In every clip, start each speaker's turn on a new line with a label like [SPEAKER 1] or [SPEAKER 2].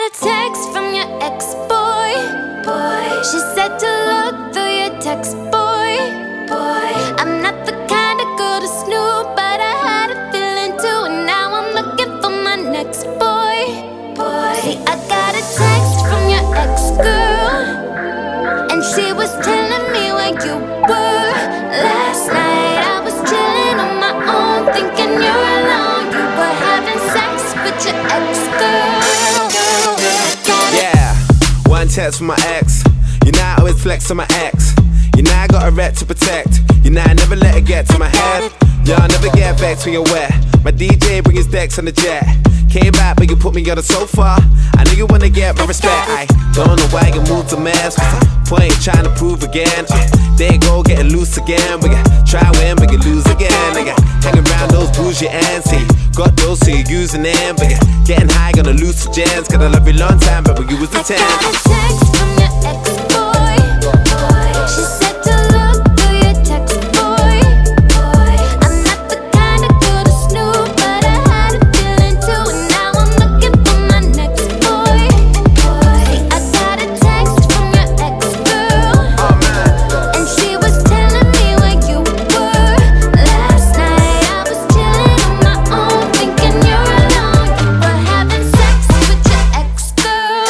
[SPEAKER 1] a text from your ex-boy. She said to look through your text, boy. I'm not the kind of girl to snoop, but I had a feeling too, and now I'm looking for my next boy. See, I got a text from your ex-girl, and she was telling me where you were. Last night I was chilling on my own, thinking you're alone. You were having sex with your ex-girl.
[SPEAKER 2] Yeah, one text from my ex. You know I always flex on my ex. You know I got a rep to protect. You know I never let it get to my head. Yeah, I never get vexed when you're wet. My DJ bring his decks on the jet. Came back but you put me on the sofa. I know you wanna get my respect. I don't know why you moved a mess. What's the point trying to prove again? There you go, getting loose again. We got try win but you lose again. Like hanging around those bougie ends. Got those so you're using them. But getting high on the loose gems. Cause I love you long time but when you was a 10.
[SPEAKER 1] I got a text from your ex-boy. She said to look through your text, boy. I'm not the kind of girl to snoop, but I had a feeling too, and now I'm looking for my next boy. See, I got a text from your ex-girl, and she was telling me where you were. Last night I was chilling on my own, thinking you're alone. You were having sex with your ex-girl.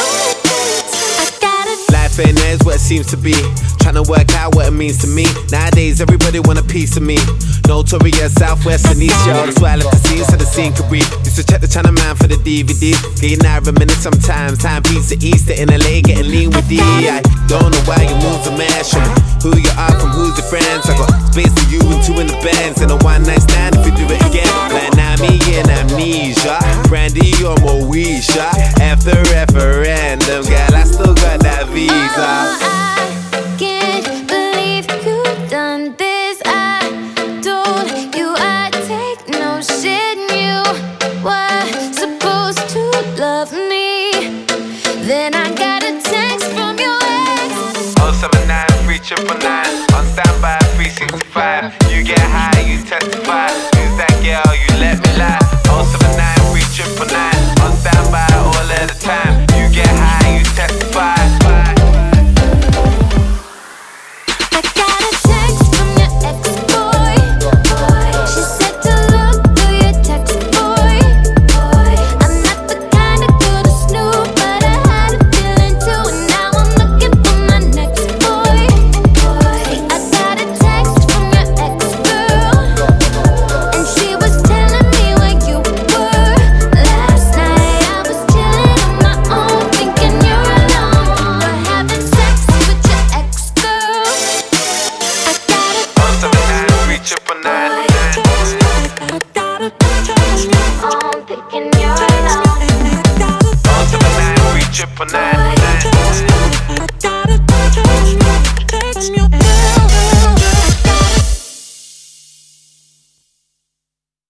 [SPEAKER 1] I got a
[SPEAKER 2] Life ain't as what it seems to be. Trying to work out what it means to me. Nowadays everybody want a piece of me. Notorious Southwest and East, yo. That's why I left the scene so the scene could breathe. Used to check the channel man for the DVD. Getting out of a minute sometimes. Time beats the Easter in LA, getting lean with D. I don't know why you moved to mash. Show me who you are from who's your friends. I got space for you and two in the bands. And a one night stand if you do it again. Like now me and amnesia. Brandy or Moesha. After referendum, girl, I still got that visa.
[SPEAKER 1] I can't believe you done this. I told you I'd take no shit. You were supposed to love me. Then I got a text from your ex.
[SPEAKER 2] 079 399 on standby 365. You get high, you testify. Who's that girl? You let me lie. 079 399 on standby all of the time. You get high, you testify.
[SPEAKER 1] I got a text from your ex-boy. She said to look through your text, boy. I'm not the kind of girl to snoop, but I had a feeling too, and now I'm looking for my next boy. See, I got a text from your ex-girl, and she was telling me where you were. Last night I was chilling on my own, thinking you're alone. You were having sex with your ex-girl. I got a
[SPEAKER 2] 079 399.
[SPEAKER 1] I got a text from your phone, thinking